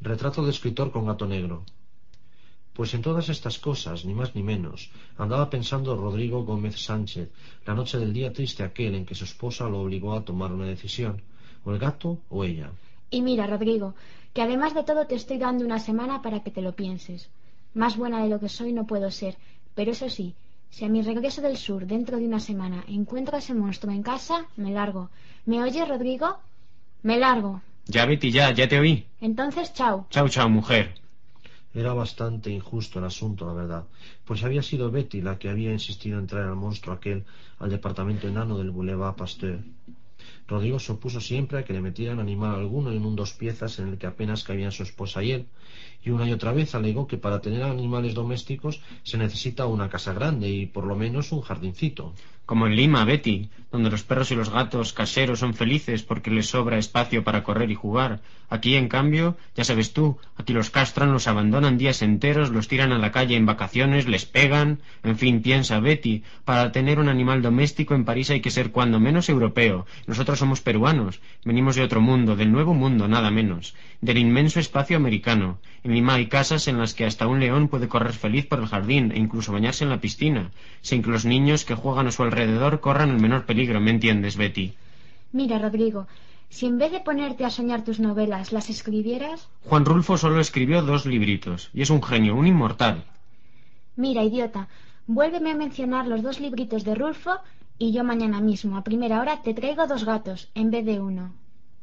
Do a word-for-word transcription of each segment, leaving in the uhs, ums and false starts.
Retrato de escritor con gato negro. Pues en todas estas cosas, ni más ni menos, andaba pensando Rodrigo Gómez Sánchez la noche del día triste aquel en que su esposa lo obligó a tomar una decisión, o el gato o ella. Y mira, Rodrigo, que además de todo te estoy dando una semana para que te lo pienses. Más buena de lo que soy no puedo ser, pero eso sí, si a mi regreso del sur dentro de una semana encuentro a ese monstruo en casa, me largo. ¿Me oyes, Rodrigo? Me largo. Ya, Betty, ya, ya te oí. Entonces, chao. Chao, chao, mujer. Era bastante injusto el asunto, la verdad, pues había sido Betty la que había insistido en traer al monstruo aquel al departamento enano del Boulevard Pasteur. Rodrigo se opuso siempre a que le metieran animal alguno en un dos piezas en el que apenas cabían su esposa y él, y una y otra vez alegó que para tener animales domésticos se necesita una casa grande y por lo menos un jardincito. Como en Lima, Betty, donde los perros y los gatos caseros son felices porque les sobra espacio para correr y jugar. Aquí, en cambio, ya sabes tú, aquí los castran, los abandonan días enteros, los tiran a la calle en vacaciones, les pegan... En fin, piensa, Betty, para tener un animal doméstico en París hay que ser cuando menos europeo. Nosotros somos peruanos, venimos de otro mundo, del nuevo mundo, nada menos, del inmenso espacio americano. En Lima hay casas en las que hasta un león puede correr feliz por el jardín e incluso bañarse en la piscina, sin que los niños que juegan a su alrededor corran el menor peligro, ¿me entiendes, Betty? Mira, Rodrigo, si en vez de ponerte a soñar tus novelas las escribieras... Juan Rulfo solo escribió dos libritos, y es un genio, un inmortal. Mira, idiota, vuélveme a mencionar los dos libritos de Rulfo y yo mañana mismo, a primera hora, te traigo dos gatos, en vez de uno.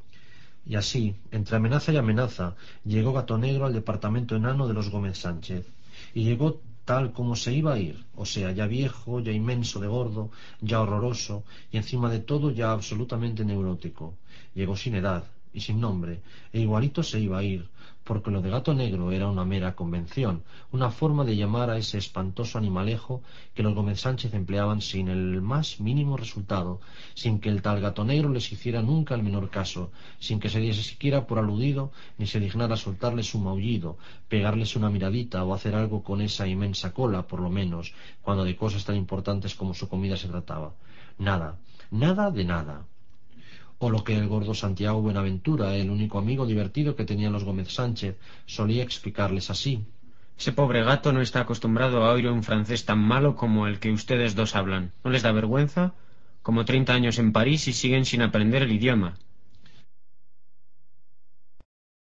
Y así, entre amenaza y amenaza, llegó Gato Negro al departamento enano de los Gómez Sánchez, y llegó tal como se iba a ir, o sea, ya viejo, ya inmenso de gordo, ya horroroso, y encima de todo ya absolutamente neurótico. Llegó sin edad y sin nombre, e igualito se iba a ir, porque lo de Gato Negro era una mera convención, una forma de llamar a ese espantoso animalejo que los Gómez Sánchez empleaban sin el más mínimo resultado, sin que el tal Gato Negro les hiciera nunca el menor caso, sin que se diese siquiera por aludido, ni se dignara soltarles un maullido, pegarles una miradita o hacer algo con esa inmensa cola, por lo menos, cuando de cosas tan importantes como su comida se trataba. Nada, nada de nada. O lo que el gordo Santiago Buenaventura, el único amigo divertido que tenían los Gómez Sánchez, solía explicarles así. Ese pobre gato no está acostumbrado a oír un francés tan malo como el que ustedes dos hablan. ¿No les da vergüenza? Como treinta años en París y siguen sin aprender el idioma.